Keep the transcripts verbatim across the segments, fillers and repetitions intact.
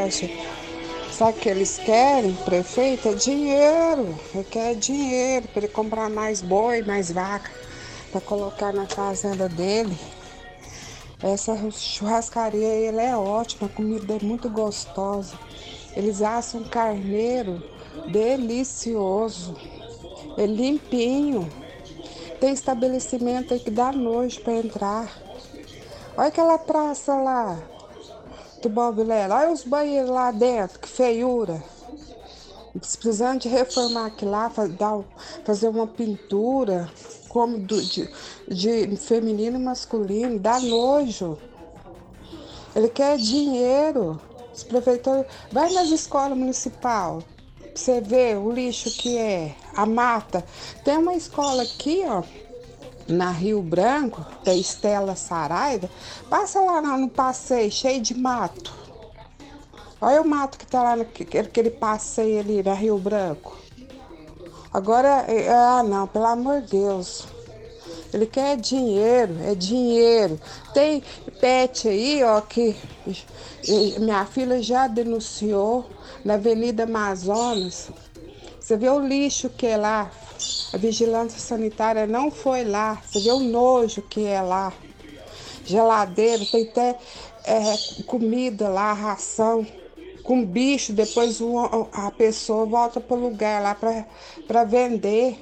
viagem. Sabe o que eles querem, prefeito? É dinheiro. Ele quer dinheiro para ele comprar mais boi, mais vaca, para colocar na fazenda dele. Essa churrascaria ele é ótima, a comida é muito gostosa. Eles assam carneiro delicioso, é limpinho. Tem estabelecimento aí que dá nojo para entrar. Olha aquela praça lá do Bob Vilela, olha os banheiros lá dentro, que feiura. Precisando de reformar aqui lá, fazer uma pintura como do, de, de feminino e masculino, dá nojo. Ele quer dinheiro. Os prefeitores, vai nas escolas municipais, pra você ver o lixo que é, a mata. Tem uma escola aqui, ó, na Rio Branco, da Estela Saraiva, passa lá no passeio, cheio de mato. Olha o mato que tá lá naquele passeio ali na Rio Branco. Agora, ah não, pelo amor de Deus. Ele quer dinheiro, é dinheiro. Tem pet aí, ó, que minha filha já denunciou na Avenida Amazonas. Você vê o lixo que é lá. A vigilância sanitária não foi lá. Você vê o nojo que é lá. Geladeira, tem até é, comida lá, ração. Com bicho, depois a pessoa volta para o lugar lá para vender.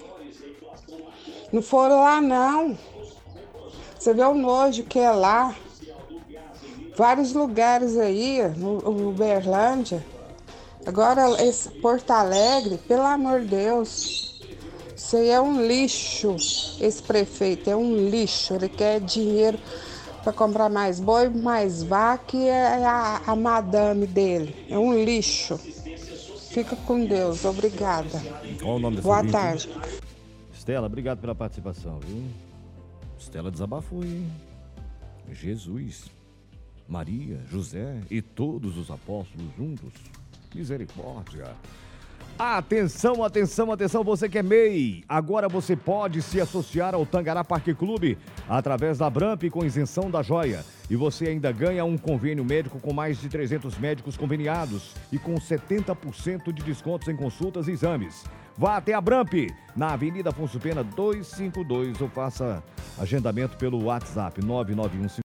Não foram lá, não. Você vê o nojo que é lá. Vários lugares aí, no, no Uberlândia. Agora, esse Porto Alegre, pelo amor de Deus, isso aí é um lixo. Esse prefeito é um lixo. Ele quer dinheiro para comprar mais boi, mais vaca e é a, a madame dele. É um lixo. Fica com Deus. Obrigada. Qual o nome dessa Boa ouvinte? tarde. Estela, obrigado pela participação, viu? Estela desabafou, hein? Jesus, Maria, José e todos os apóstolos juntos. Misericórdia. Atenção, atenção, atenção, você que é M E I. Agora você pode se associar ao Tangará Parque Clube através da Abramp com isenção da joia. E você ainda ganha um convênio médico com mais de trezentos médicos conveniados e com setenta por cento de descontos em consultas e exames. Vá até a Abramp, na Avenida Afonso Pena duzentos e cinquenta e dois ou faça agendamento pelo WhatsApp nove nove um cinco